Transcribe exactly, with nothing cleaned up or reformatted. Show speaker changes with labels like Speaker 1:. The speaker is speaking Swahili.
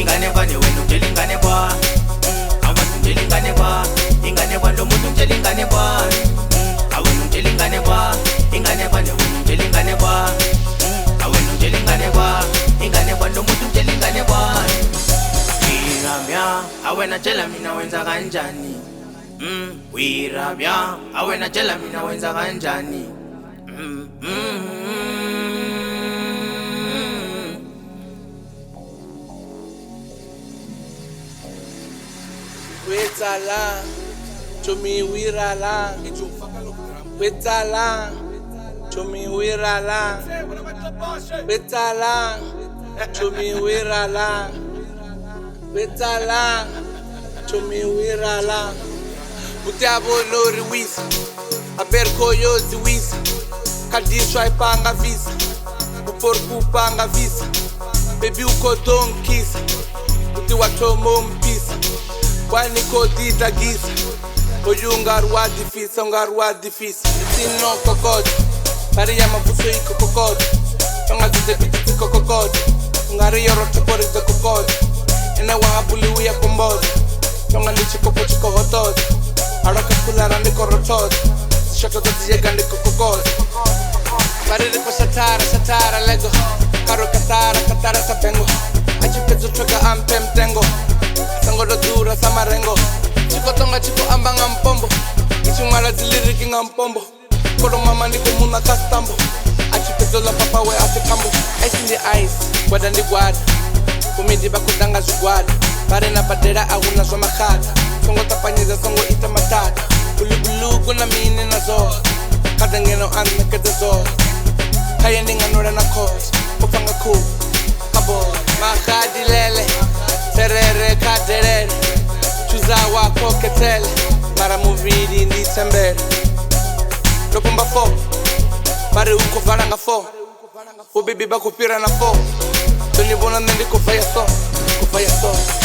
Speaker 1: ingane kwa newe nuteli ingane kwa awa nuteli ingane kwa ingane kwa ndo mutu nuteli ingane kwa awa nuteli ingane kwa ingane kwa newe nuteli ingane kwa awa nuteli ingane kwa ingane kwa ndo mutu nuteli ingane kwa wirabya awe na chela mina wenza kanjani mm wirabya awe na chela mina wenza kanjani mm mm
Speaker 2: Wetala, chomi wirala, wetala, chomi wirala, wetala, chomi wirala, wetala, chomi wirala. Butiabo lori wisa, aberko yozi wisa, kadiswa ipanga visa, uporku panga visa, baby uko don kiss, uti watomo mpisa. Kwani kodi tagisa oyungarwa difisa ungarwa difisa sino kokod bari ya mabuso iko kokod tonga dite biti kokod ngari yoro chokori de kokod ena wa buli ya kombod tonga lichi kopo chiko hotod araka kulara ndi korotod shaka dite gandi kokod bari de pasatara satara lego karo katara katara sapengo achupezo choka ampem tengo sango do dura samarengo chiko tonga chiko ambanga mpombo ichumala ziliriki nga mpombo kodo mama ndiko muna kastambo achipezo la papa we ate kambo ice in the ice wada ndi gwada kumidi bakudanga zugwada bare na badera aguna zwa makhata songo tapanyiza songo ita matata bulubulu na mine na zo kadangeno anne kete zo kaya ndinga nora na court popanga cool kabo makadi lele terere kaderere chuza wako ketele mara muvidi ndi tembere lopomba fo mare uko varanga fo ubibi bakupira na fo toni bona ndi kufaya so kufaya so